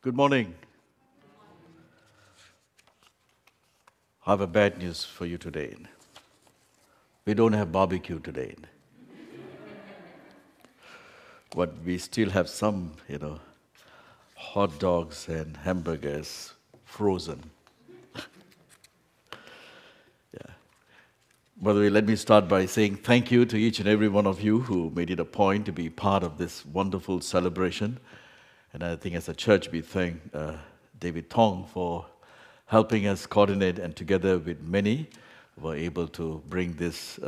Good morning. I have a bad news for you today. We don't have barbecue today. But we still have some, hot dogs and hamburgers frozen. Yeah. By the way, let me start by saying thank you to each and every one of you who made it a point to be part of this wonderful celebration. And I think as a church, we thank David Tong for helping us coordinate, and together with many, were able to bring this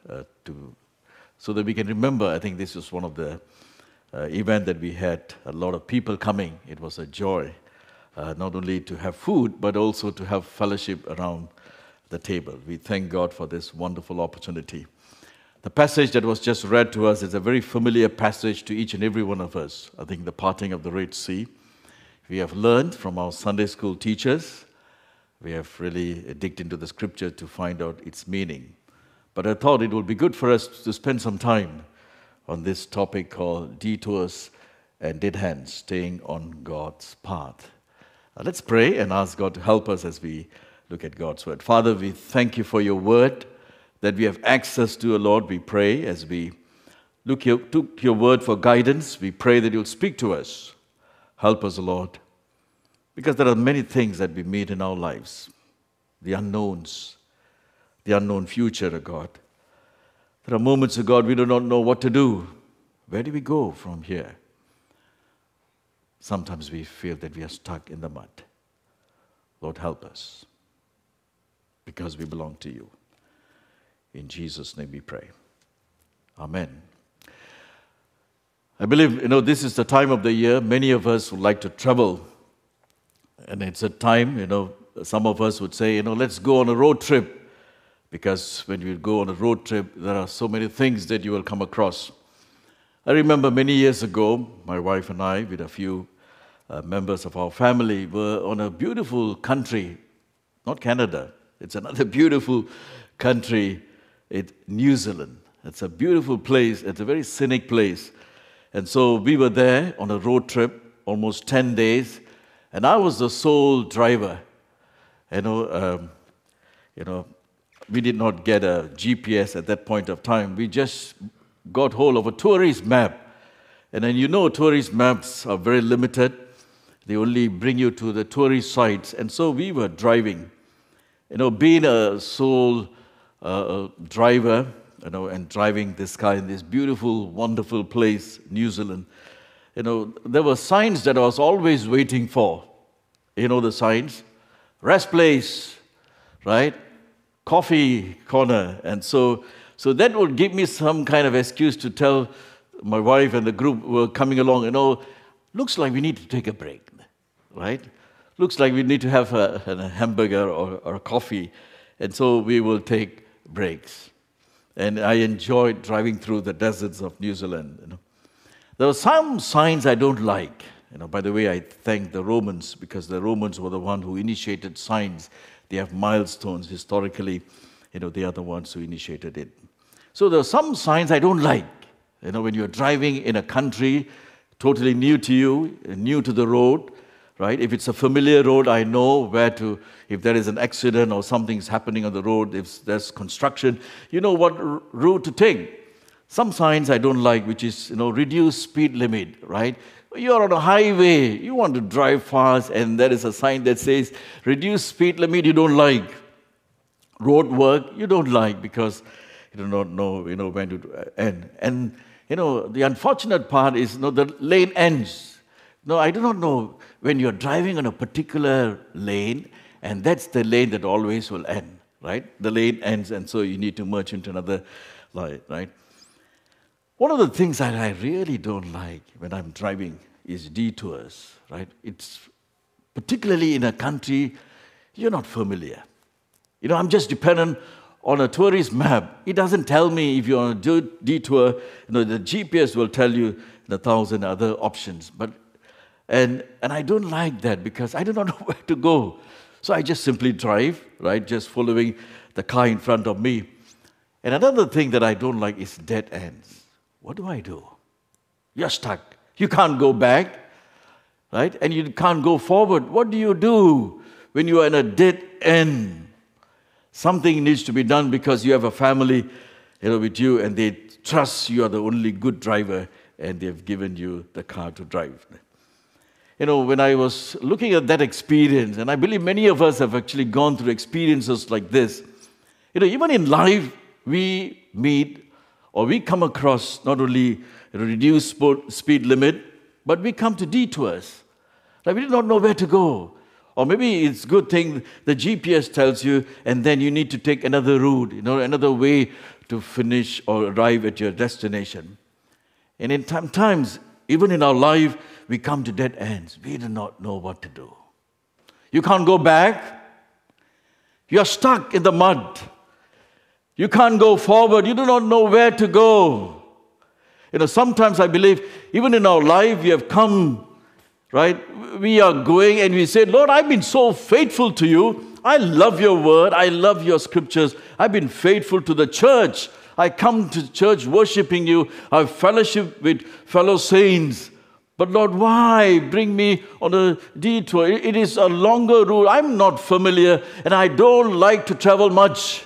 so that we can remember. I think this was one of the event that we had a lot of people coming. It was a joy, not only to have food, but also to have fellowship around the table. We thank God for this wonderful opportunity. The passage that was just read to us is a very familiar passage to each and every one of us. I think the parting of the Red Sea. We have learned from our Sunday school teachers. We have really digged into the scripture to find out its meaning. But I thought it would be good for us to spend some time on this topic called detours and dead hands, staying on God's path. Let's pray and ask God to help us as we look at God's word. Father, we thank you for your word that we have access to, Lord. We pray as we look to your word for guidance. We pray that you'll speak to us. Help us, Lord, because there are many things that we meet in our lives, the unknowns, the unknown future, God. There are moments, God, we do not know what to do. Where do we go from here? Sometimes we feel that we are stuck in the mud. Lord, help us, because we belong to you. In Jesus' name we pray. Amen. I believe, this is the time of the year. Many of us would like to travel. And it's a time, some of us would say, let's go on a road trip. Because when you go on a road trip, there are so many things that you will come across. I remember many years ago, my wife and I, with a few members of our family, were on a beautiful country, not Canada. It's another beautiful country. It's New Zealand. It's a beautiful place. It's a very scenic place. And so we were there on a road trip, almost 10 days, and I was the sole driver. We did not get a GPS at that point of time. We just got hold of a tourist map. And then tourist maps are very limited. They only bring you to the tourist sites. And so we were driving. Being a sole driver, and driving this car in this beautiful, wonderful place, New Zealand, there were signs that I was always waiting for. The signs, rest place, right? Coffee corner. And so that would give me some kind of excuse to tell my wife and the group were coming along, looks like we need to take a break, right? Looks like we need to have a hamburger or a coffee. And so we will take breaks. And I enjoyed driving through the deserts of New Zealand. There were some signs I don't like. By the way, I thank the Romans, because the Romans were the one who initiated signs. They have milestones historically. They are the ones who initiated it. So there are some signs I don't like. When you're driving in a country totally new to you, new to the road, right? If it's a familiar road, I know where to, if there is an accident or something's happening on the road, if there's construction, you know what route to take. Some signs I don't like, which is, reduce speed limit, right? You're on a highway, you want to drive fast, and there is a sign that says, reduce speed limit, you don't like. Road work, you don't like, because you do not know, when to end. And, the unfortunate part is, the lane ends. I do not know when you're driving on a particular lane, and that's the lane that always will end, right? The lane ends, and so you need to merge into another line, right? One of the things that I really don't like when I'm driving is detours, right? It's particularly in a country you're not familiar. I'm just dependent on a tourist map. It doesn't tell me if you're on a detour. The GPS will tell you 1,000 other options. And I don't like that, because I do not know where to go. So I just simply drive, right? Just following the car in front of me. And another thing that I don't like is dead ends. What do? You're stuck. You can't go back. right? And you can't go forward. What do you do when you are in a dead end? Something needs to be done because you have a family, with you, and they trust you are the only good driver, and they've given you the car to drive. When I was looking at that experience, and I believe many of us have actually gone through experiences like this, even in life, we meet or we come across not only reduced speed limit, but we come to detours. Like we do not know where to go. Or maybe it's a good thing the GPS tells you, and then you need to take another route, another way to finish or arrive at your destination. And in times, even in our life, we come to dead ends. We do not know what to do. You can't go back. You're stuck in the mud. You can't go forward. You do not know where to go. Sometimes I believe, even in our life, we have come, right? We are going and we say, Lord, I've been so faithful to you. I love your word. I love your scriptures. I've been faithful to the church. I come to church worshiping you. I have fellowship with fellow saints. But Lord, why bring me on a detour? It is a longer route. I'm not familiar and I don't like to travel much.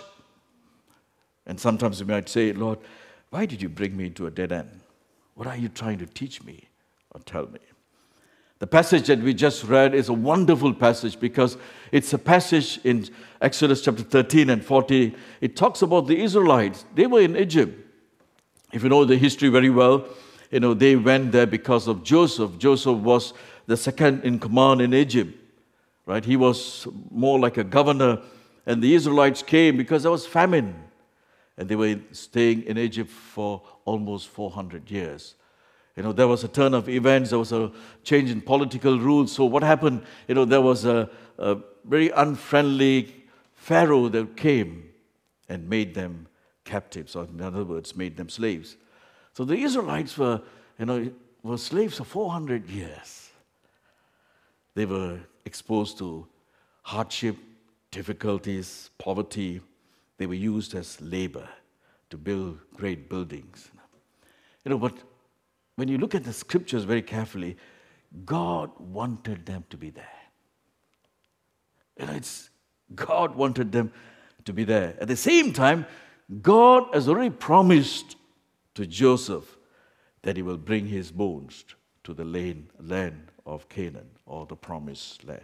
And sometimes we might say, Lord, why did you bring me into a dead end? What are you trying to teach me or tell me? The passage that we just read is a wonderful passage because it's a passage in Exodus chapter 13 and 14. It talks about the Israelites. They were in Egypt. If you know the history very well, they went there because of Joseph. Joseph was the second in command in Egypt, right? He was more like a governor, and the Israelites came because there was famine, and they were staying in Egypt for almost 400 years. There was a turn of events, there was a change in political rules. So what happened? There was a very unfriendly Pharaoh that came and made them captives, or in other words, made them slaves. So the Israelites were slaves for 400 years. They were exposed to hardship, difficulties, poverty. They were used as labor to build great buildings. But when you look at the scriptures very carefully, God wanted them to be there. God wanted them to be there. At the same time, God has already promised to Joseph that he will bring his bones to the land of Canaan, or the promised land.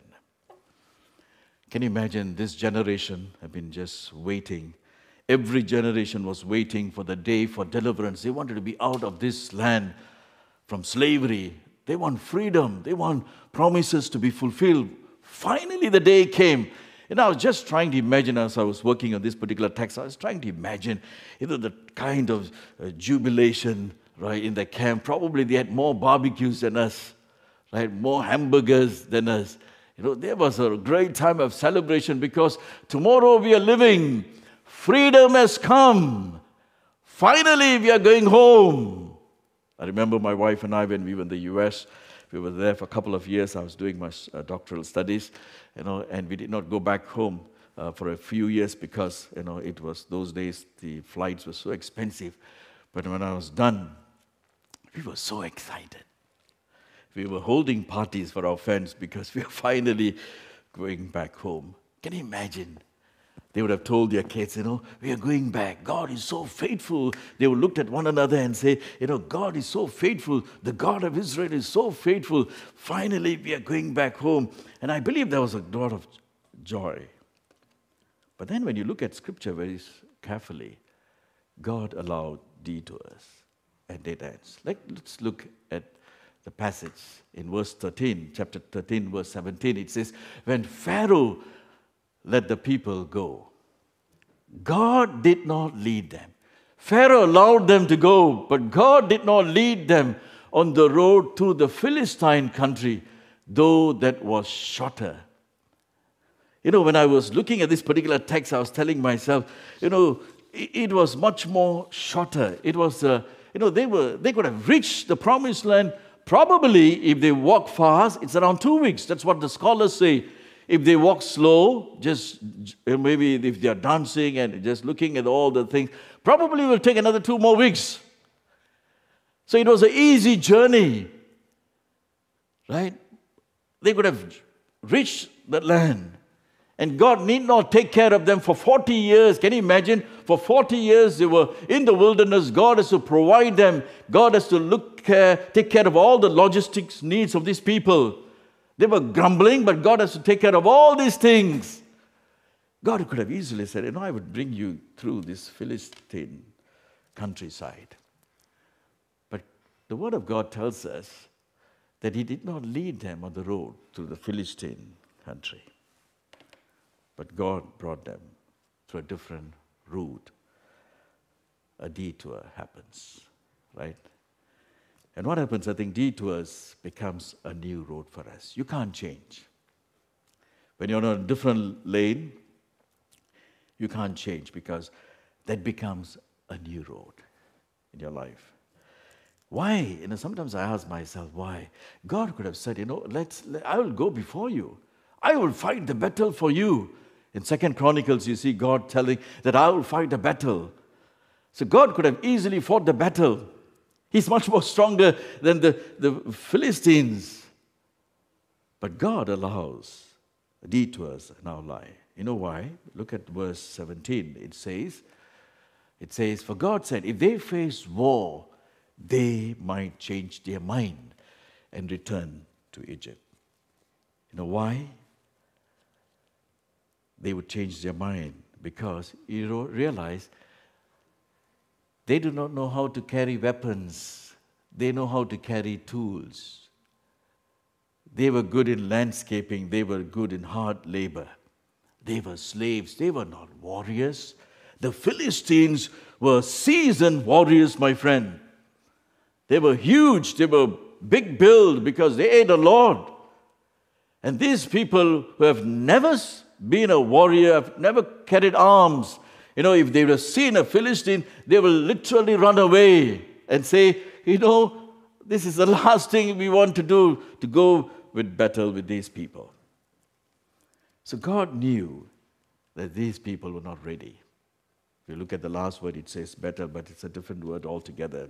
Can you imagine this generation have been just waiting? Every generation was waiting for the day for deliverance. They wanted to be out of this land from slavery. They want freedom. They want promises to be fulfilled. Finally, the day came. And I was just trying to imagine, as I was working on this particular text, I was trying to imagine, the kind of jubilation, right, in the camp. Probably they had more barbecues than us, right, more hamburgers than us. There was a great time of celebration because tomorrow we are living. Freedom has come. Finally, we are going home. I remember my wife and I, when we were in the U.S., we were there for a couple of years. I was doing my doctoral studies, and we did not go back home for a few years because, it was those days the flights were so expensive. But when I was done, we were so excited. We were holding parties for our friends because we were finally going back home. Can you imagine? They would have told their kids, we are going back. God is so faithful. They would look at one another and say, God is so faithful. The God of Israel is so faithful. Finally, we are going back home. And I believe there was a lot of joy. But then when you look at Scripture very carefully, God allowed detours and dead ends. Let's look at the passage in verse 13, chapter 13, verse 17. It says, when Pharaoh let the people go, God did not lead them. Pharaoh allowed them to go, but God did not lead them on the road to the Philistine country, though that was shorter. When I was looking at this particular text, I was telling myself, it was much more shorter. It was, they could have reached the promised land probably if they walk fast. It's around 2 weeks. That's what the scholars say. If they walk slow, just maybe if they are dancing and just looking at all the things, probably will take another 2 more weeks. So it was an easy journey, right? They could have reached the land. And God need not take care of them for 40 years. Can you imagine? For 40 years they were in the wilderness. God has to provide them. God has to take care of all the logistics needs of these people. They were grumbling, but God has to take care of all these things. God could have easily said, I would bring you through this Philistine countryside. But the Word of God tells us that He did not lead them on the road through the Philistine country. But God brought them through a different route. A detour happens, right? And what happens, I think detours becomes a new road for us. You can't change. When you're on a different lane, you can't change because that becomes a new road in your life. Why? Sometimes I ask myself, why? God could have said, I will go before you. I will fight the battle for you. In 2 Chronicles, you see God telling that I will fight the battle. So God could have easily fought the battle. He's much more stronger than the Philistines. But God allows detours in our life. You know why? Look at verse 17. It says, for God said, if they face war, they might change their mind and return to Egypt. You know why? They would change their mind because you realize they do not know how to carry weapons. They know how to carry tools. They were good in landscaping. They were good in hard labor. They were slaves. They were not warriors. The Philistines were seasoned warriors, my friend. They were huge. They were big build because they ate a lot. And these people who have never been a warrior, have never carried arms, if they would have seen a Philistine, they will literally run away and say, this is the last thing we want to do, to go with battle with these people. So God knew that these people were not ready. If you look at the last word, it says battle, but it's a different word altogether.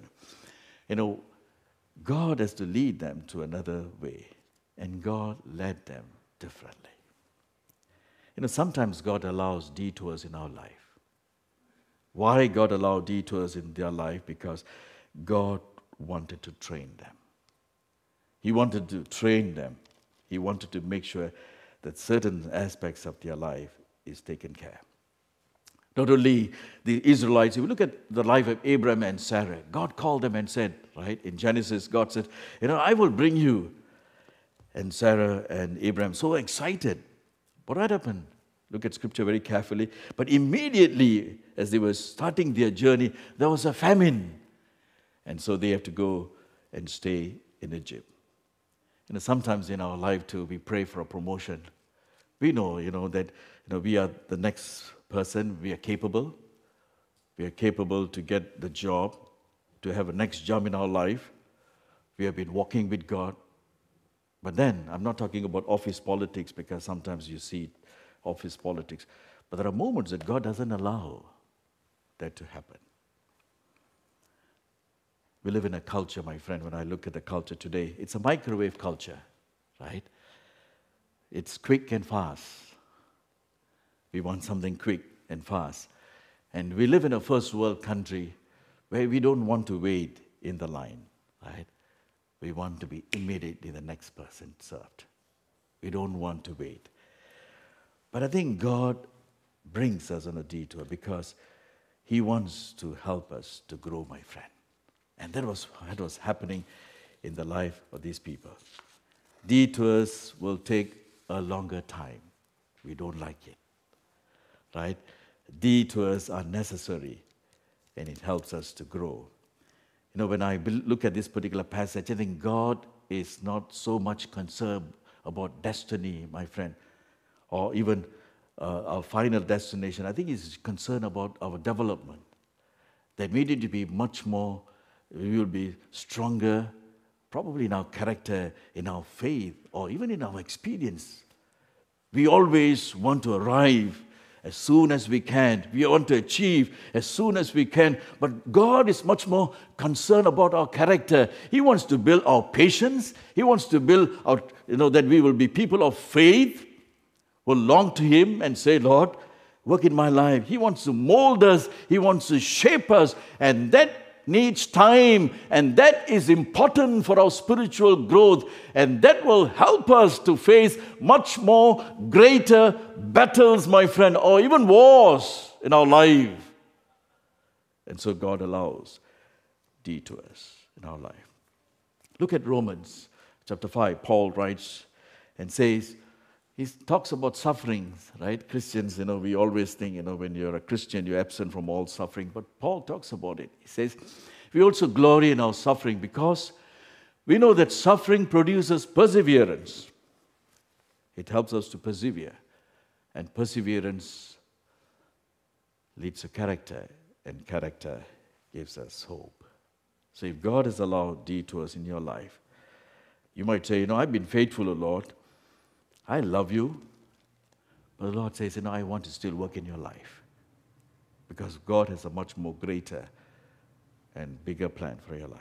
God has to lead them to another way, and God led them differently. Sometimes God allows detours in our life. Why God allowed detours in their life? Because God wanted to train them. He wanted to train them. He wanted to make sure that certain aspects of their life is taken care. Not only the Israelites, if you look at the life of Abraham and Sarah, God called them and said, right, in Genesis, God said, I will bring you. And Sarah and Abraham, so excited. But what happened? Look at scripture very carefully. But immediately, as they were starting their journey, there was a famine. And so they have to go and stay in Egypt. Sometimes in our life too, we pray for a promotion. We know, that we are the next person. We are capable. We are capable to get the job, to have a next job in our life. We have been walking with God. But then, I'm not talking about office politics, because sometimes you see office politics. But there are moments that God doesn't allow that to happen. We live in a culture, my friend, when I look at the culture today, it's a microwave culture, right? It's quick and fast. We want something quick and fast. And we live in a first world country where we don't want to wait in the line, right? We want to be immediately the next person served. We don't want to wait. But I think God brings us on a detour because He wants to help us to grow, my friend. And that was happening in the life of these people. Detours will take a longer time. We don't like it, right? Detours are necessary, and it helps us to grow. When I look at this particular passage, I think God is not so much concerned about destiny, my friend, or even our final destination. I think He's concerned about our development. That we need to be much more, we will be stronger, probably in our character, in our faith, or even in our experience. We always want to arrive as soon as we can. We want to achieve as soon as we can. But God is much more concerned about our character. He wants to build our patience. He wants to build our, that we will be people of faith who long to Him and say, Lord, work in my life. He wants to mold us. He wants to shape us. And that needs time, and that is important for our spiritual growth, and that will help us to face much more greater battles, my friend, or even wars in our life. And so God allows detours in our life. Look at Romans chapter 5. Paul writes and says, he talks about sufferings, right? Christians, we always think, when you're a Christian, you're absent from all suffering. But Paul talks about it. He says, we also glory in our suffering because we know that suffering produces perseverance. It helps us to persevere. And perseverance leads to character, and character gives us hope. So if God has allowed detours in your life, you might say, I've been faithful, O Lord. I love you. But the Lord says, I want to still work in your life. Because God has a much more greater and bigger plan for your life.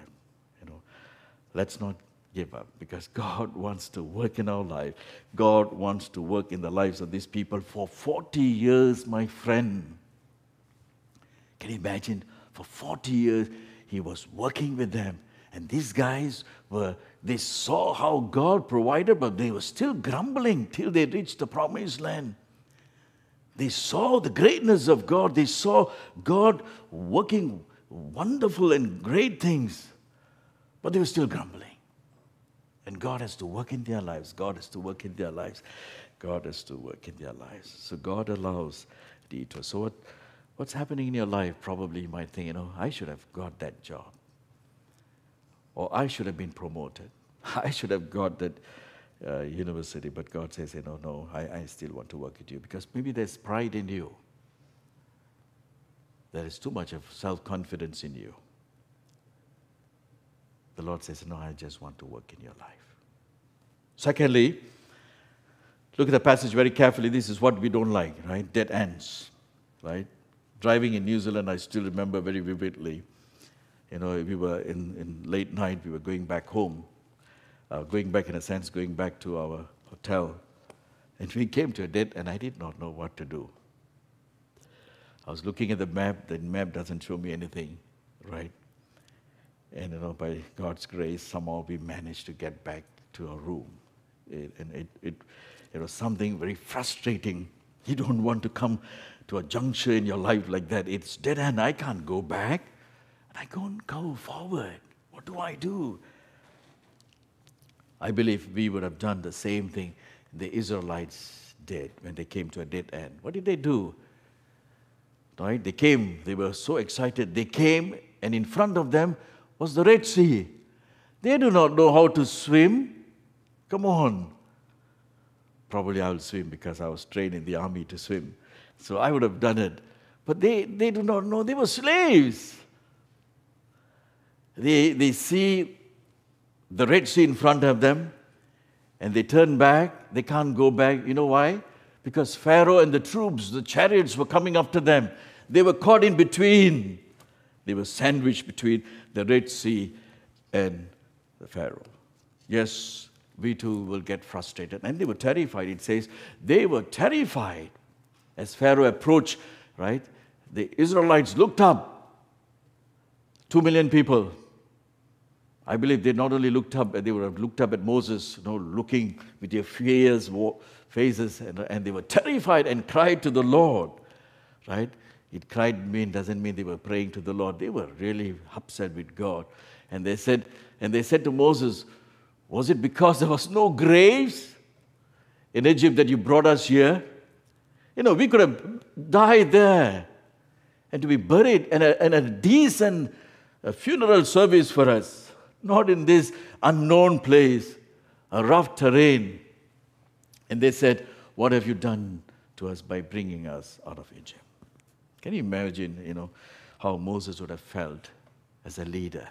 Let's not give up, because God wants to work in our life. God wants to work in the lives of these people for 40 years, my friend. Can you imagine? For 40 years, He was working with them. And these guys they saw how God provided, but they were still grumbling till they reached the promised land. They saw the greatness of God. They saw God working wonderful and great things, but they were still grumbling. And God has to work in their lives. God has to work in their lives. God has to work in their lives. So God allows detours. So what's happening in your life? Probably you might think, I should have got that job. Or I should have been promoted. I should have got that university. But God says, no, I still want to work with you. Because maybe there's pride in you. There is too much of self-confidence in you. The Lord says, no, I just want to work in your life. Secondly, look at the passage very carefully. This is what we don't like, right? Dead ends, right? Driving in New Zealand, I still remember very vividly. We were in late night, we were going back home. Going back to our hotel. And we came to a dead end, and I did not know what to do. I was looking at the map doesn't show me anything, right? And by God's grace, somehow we managed to get back to our room. It was something very frustrating. You don't want to come to a juncture in your life like that. It's dead end. I can't go back. And I can't go forward. What do I do? I believe we would have done the same thing the Israelites did when they came to a dead end. What did they do? Right? They came, they were so excited. They came, and in front of them was the Red Sea. They do not know how to swim. Come on. Probably I will swim because I was trained in the army to swim. So I would have done it. But they do not know. They were slaves. They see the Red Sea in front of them, and they turn back. They can't go back. You know why? Because Pharaoh and the troops, the chariots were coming after them. They were caught in between. They were sandwiched between the Red Sea and the Pharaoh. Yes, we too will get frustrated. And they were terrified. It says they were terrified as Pharaoh approached, right? The Israelites looked up. 2 million people. I believe they not only looked up, they would have looked up at Moses, looking with their fierce faces, and they were terrified and cried to the Lord, right? Doesn't mean they were praying to the Lord. They were really upset with God. And they said to Moses, was it because there was no graves in Egypt that you brought us here? We could have died there and to be buried and a decent funeral service for us. Not in this unknown place, a rough terrain. And they said, what have you done to us by bringing us out of Egypt? Can you imagine, how Moses would have felt as a leader?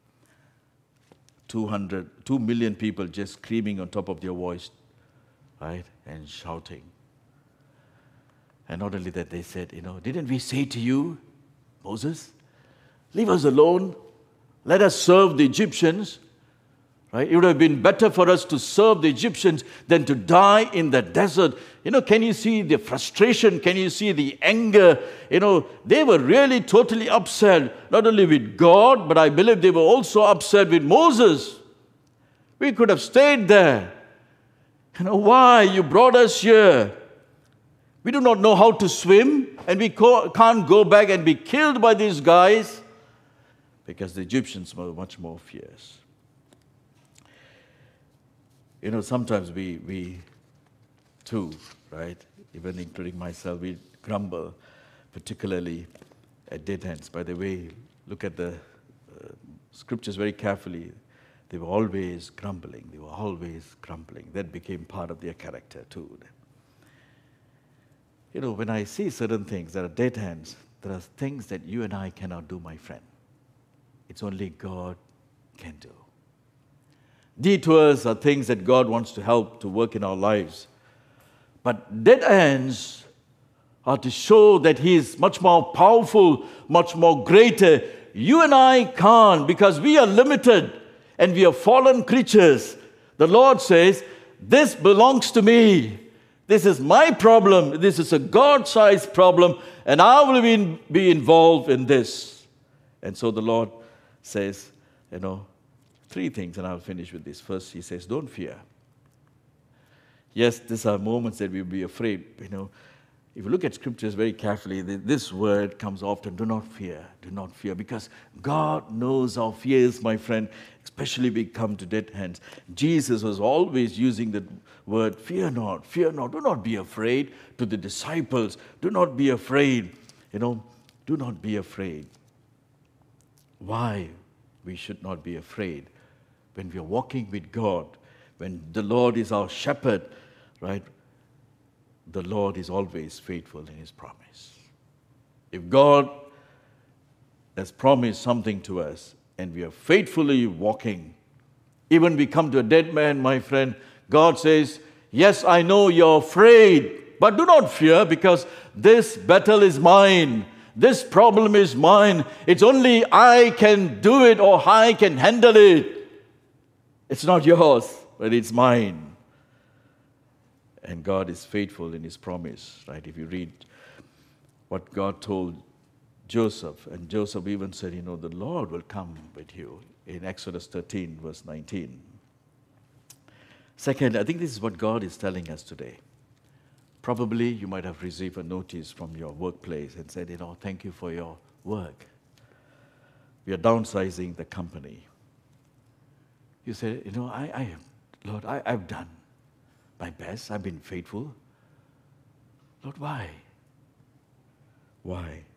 2 million people just screaming on top of their voice, right, and shouting. And not only that, they said, didn't we say to you, Moses, leave us alone, let us serve the Egyptians. Right? It would have been better for us to serve the Egyptians than to die in the desert. Can you see the frustration? Can you see the anger? They were really totally upset, not only with God, but I believe they were also upset with Moses. We could have stayed there. Why? You brought us here. We do not know how to swim, and we can't go back and be killed by these guys, because the Egyptians were much more fierce. Sometimes we too, right, even including myself, we grumble, particularly at dead ends. By the way, look at the scriptures very carefully. They were always grumbling. They were always grumbling. That became part of their character too. When I see certain things that are dead ends, there are things that you and I cannot do, my friend. It's only God can do. Detours are things that God wants to help to work in our lives. But dead ends are to show that He is much more powerful, much more greater. You and I can't, because we are limited and we are fallen creatures. The Lord says, this belongs to me. This is my problem. This is a God-sized problem, and I will be involved in this. And so the Lord says, three things, and I'll finish with this. First, He says, don't fear. Yes, these are moments that we'll be afraid. If you look at scriptures very carefully, this word comes often, do not fear, because God knows our fears, my friend, especially we come to dead hands. Jesus was always using the word, fear not, do not be afraid to the disciples. Do not be afraid, do not be afraid. Why we should not be afraid? When we are walking with God, when the Lord is our shepherd, right? The Lord is always faithful in His promise. If God has promised something to us and we are faithfully walking, even we come to a dead man, my friend, God says, yes, I know you're afraid, but do not fear, because this battle is mine. This problem is mine. It's only I can do it, or I can handle it. It's not yours, but it's mine. And God is faithful in His promise, right? If you read what God told Joseph, and Joseph even said, the Lord will come with you, in Exodus 13, verse 19. Second, I think this is what God is telling us today. Probably you might have received a notice from your workplace and said, thank you for your work. We are downsizing the company. You say, Lord, I've done my best. I've been faithful. Lord, why? Why?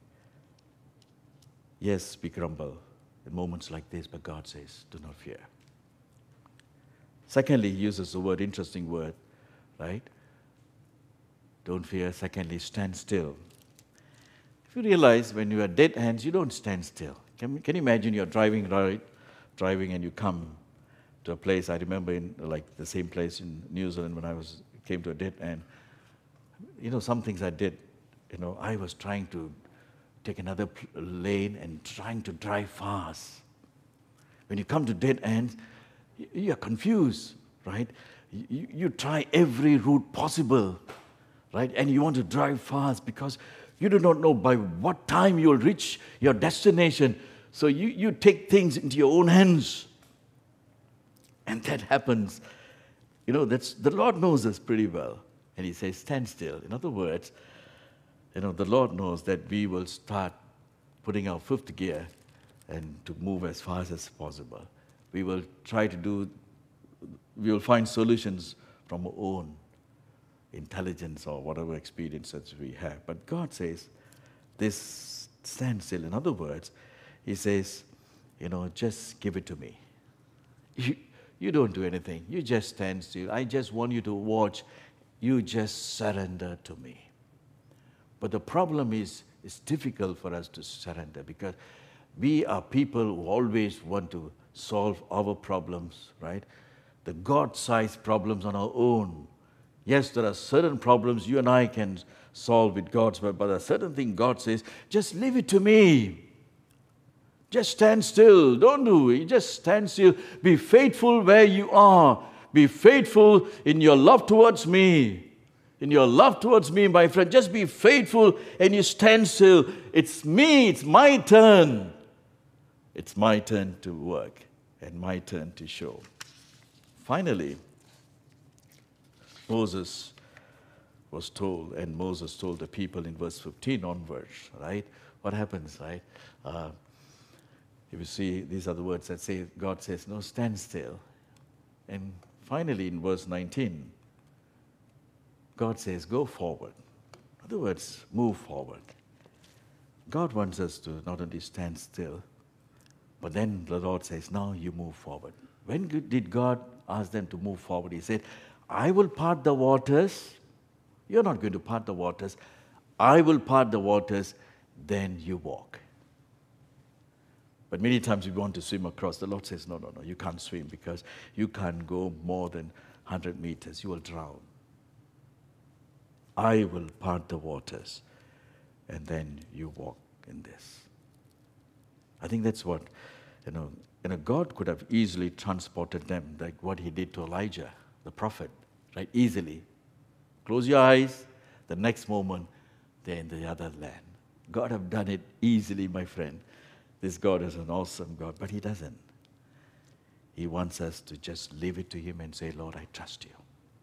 Yes, we grumble in moments like this, but God says, do not fear. Secondly, He uses the word, interesting word, right? Don't fear. Secondly, stand still. If you realize when you are dead hands, you don't stand still. Can you imagine you're driving and you come to a place, I remember in the same place in New Zealand when I came to a dead end. Some things I did, I was trying to take another lane and trying to drive fast. When you come to dead ends, you're confused, right? You try every route possible, right? And you want to drive fast because you do not know by what time you'll reach your destination. So you take things into your own hands. And that happens. That's the Lord knows us pretty well. And He says, stand still. In other words, the Lord knows that we will start putting our fifth gear and to move as fast as possible. We will we will find solutions from our own intelligence or whatever experiences we have. But God says, this stand still. In other words, He says, just give it to me. You don't do anything. You just stand still. I just want you to watch. You just surrender to me. But the problem is, it's difficult for us to surrender because we are people who always want to solve our problems, right? The God-sized problems on our own. Yes, there are certain problems you and I can solve with God's word, but there are certain things God says, just leave it to me. Just stand still. Don't do it. Just stand still. Be faithful where you are. Be faithful in your love towards me. In your love towards me, my friend, just be faithful and you stand still. It's me. It's my turn. It's my turn to work and my turn to show. Finally, Moses was told, and Moses told the people in verse 15 onwards, right? What happens, right? If you see, these are the words that say, God says, no, stand still. And finally, in verse 19, God says, go forward. In other words, move forward. God wants us to not only stand still, but then the Lord says, now you move forward. When did God ask them to move forward? He said, I will part the waters. You're not going to part the waters. I will part the waters, then you walk. But many times we want to swim across. The Lord says, no, you can't swim because you can't go more than 100 meters. You will drown. I will part the waters, and then you walk in this. I think that's what, God could have easily transported them, like what he did to Elijah, the prophet, right? Easily. Close your eyes, the next moment, they're in the other land. God have done it easily, my friend. This God is an awesome God, but he doesn't. He wants us to just leave it to him and say, Lord, I trust you.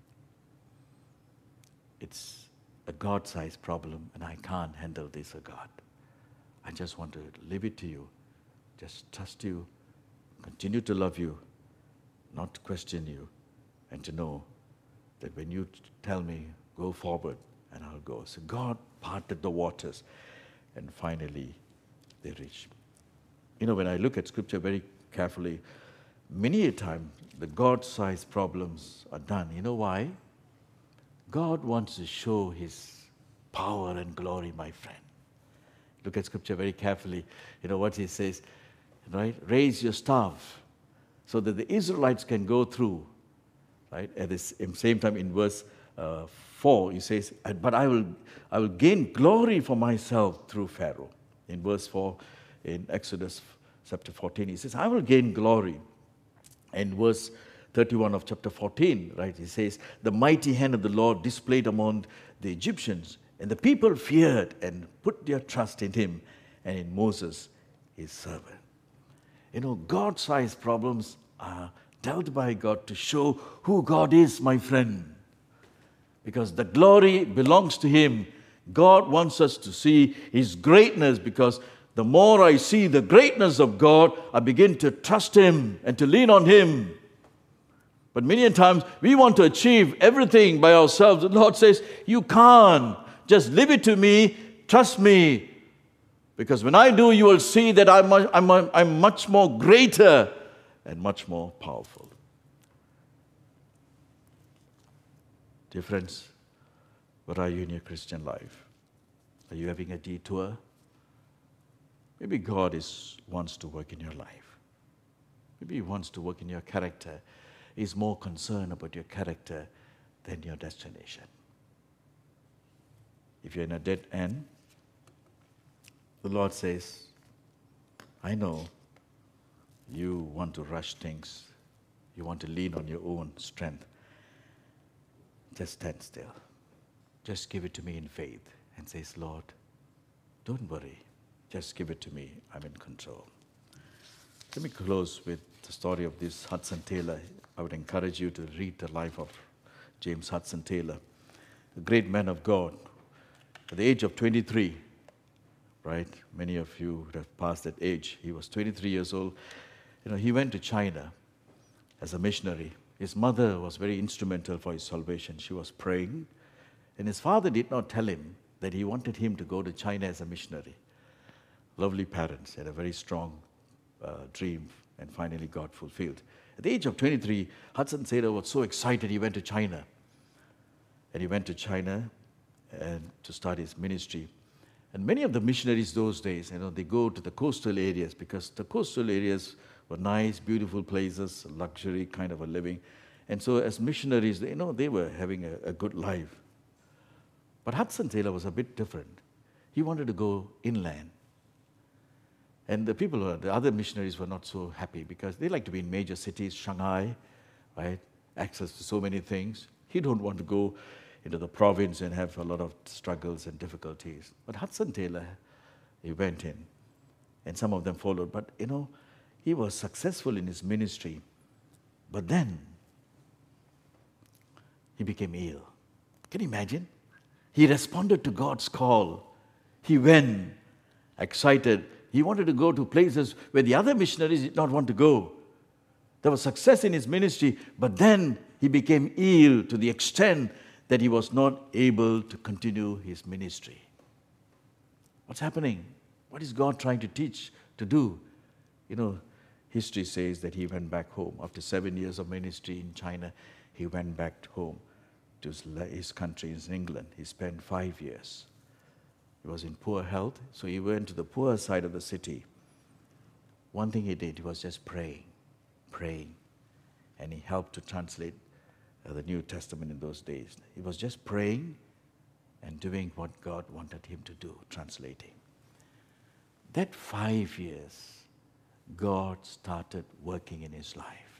It's a God-sized problem, and I can't handle this, God. I just want to leave it to you. Just trust you, continue to love you, not question you, and to know that when you tell me, go forward, and I'll go. So God parted the waters, and finally they reached. When I look at Scripture very carefully, many a time the God-sized problems are done. You know why? God wants to show his power and glory, my friend. Look at Scripture very carefully. What he says, right? Raise your staff so that the Israelites can go through, right? At the same time in verse 4, he says, but I will gain glory for myself through Pharaoh. In verse 4, in Exodus chapter 14, he says, I will gain glory. And verse 31 of chapter 14, right, he says, the mighty hand of the Lord displayed among the Egyptians, and the people feared and put their trust in him and in Moses, his servant. God-sized problems are dealt by God to show who God is, my friend. Because the glory belongs to him. God wants us to see his greatness, because the more I see the greatness of God, I begin to trust him and to lean on him. But many times we want to achieve everything by ourselves. The Lord says, you can't. Just leave it to me. Trust me. Because when I do, you will see that I'm much more greater and much more powerful. Dear friends, where are you in your Christian life? Are you having a detour? Maybe God wants to work in your life. Maybe he wants to work in your character. He's more concerned about your character than your destination. If you're in a dead end, the Lord says, I know you want to rush things. You want to lean on your own strength. Just stand still. Just give it to me in faith and says, Lord, don't worry. Just give it to me. I'm in control. Let me close with the story of this Hudson Taylor. I would encourage you to read the life of James Hudson Taylor, a great man of God. At the age of 23, right? Many of you would have passed that age. He was 23 years old. He went to China as a missionary. His mother was very instrumental for his salvation. She was praying, and his father did not tell him that he wanted him to go to China as a missionary. Lovely parents had a very strong dream, and finally God fulfilled. At the age of 23, Hudson Taylor was so excited he went to China. And he went to China and to start his ministry. And many of the missionaries those days, they go to the coastal areas because the coastal areas were nice, beautiful places, luxury kind of a living. And so as missionaries, they were having a good life. But Hudson Taylor was a bit different. He wanted to go inland. And the other missionaries were not so happy because they like to be in major cities, Shanghai, right? Access to so many things. He don't want to go into the province and have a lot of struggles and difficulties. But Hudson Taylor, he went in, and some of them followed. But, he was successful in his ministry. But then, he became ill. Can you imagine? He responded to God's call. He went, excited. He wanted to go to places where the other missionaries did not want to go. There was success in his ministry, but then he became ill to the extent that he was not able to continue his ministry. What's happening? What is God trying to teach, to do? History says that he went back home. After 7 years of ministry in China, he went back home to his country in England. He spent 5 years. He was in poor health, so he went to the poor side of the city. One thing he did, he was just praying. And he helped to translate the New Testament in those days. He was just praying and doing what God wanted him to do, translating. That 5 years, God started working in his life.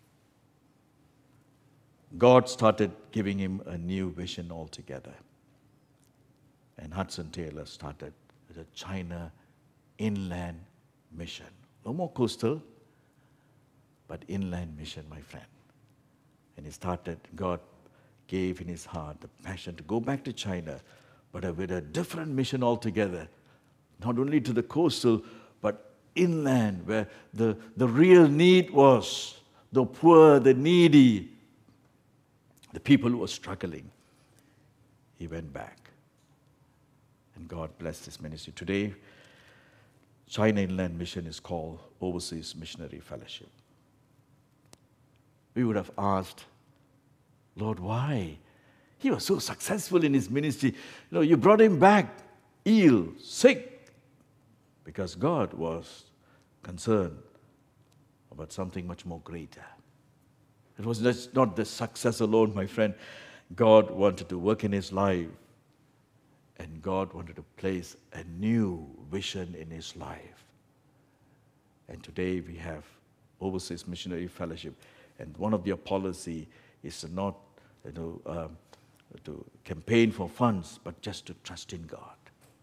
God started giving him a new vision altogether. And Hudson Taylor started the China Inland Mission. No more coastal, but inland mission, my friend. And he started, God gave in his heart the passion to go back to China, but with a different mission altogether. Not only to the coastal, but inland, where the real need was, the poor, the needy, the people who were struggling. He went back. And God blessed his ministry. Today, China Inland Mission is called Overseas Missionary Fellowship. We would have asked, Lord, why? He was so successful in his ministry. You brought him back ill, sick, because God was concerned about something much more greater. It was just not the success alone, my friend. God wanted to work in his life, and God wanted to place a new vision in his life. And today we have Overseas Missionary Fellowship. And one of their policy is to not to campaign for funds, but just to trust in God.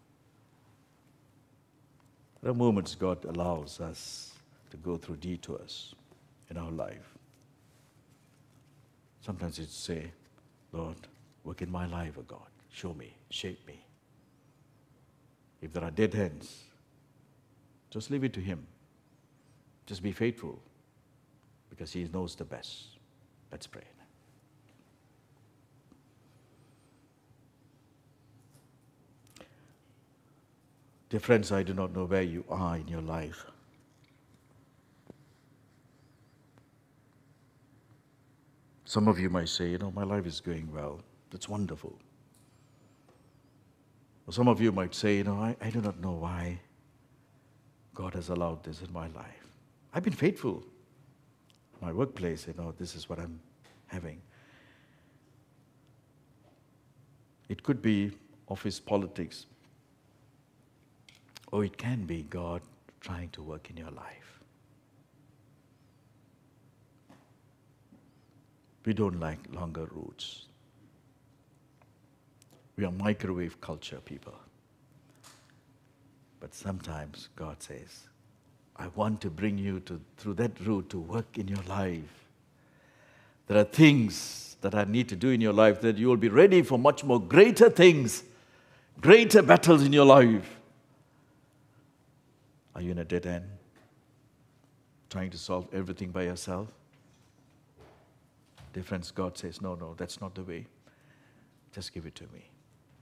There are moments God allows us to go through detours in our life. Sometimes it's say, Lord, work in my life, O God. Show me, shape me. If there are dead ends, just leave it to him. Just be faithful, because he knows the best. Let's pray. Dear friends, I do not know where you are in your life. Some of you might say, my life is going well. That's wonderful. Or some of you might say, I do not know why God has allowed this in my life. I've been faithful. My workplace, this is what I'm having. It could be office politics, or it can be God trying to work in your life. We don't like longer routes. We are microwave culture people. But sometimes God says, I want to bring you through that route to work in your life. There are things that I need to do in your life that you will be ready for much more greater things, greater battles in your life. Are you in a dead end? Trying to solve everything by yourself? Dear friends, God says, no, that's not the way. Just give it to me.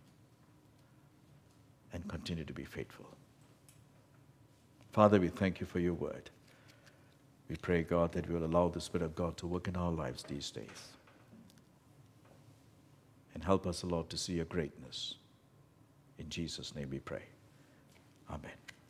And continue to be faithful. Father, we thank you for your word. We pray, God, that we will allow the Spirit of God to work in our lives these days. And help us, Lord, to see your greatness. In Jesus' name we pray. Amen.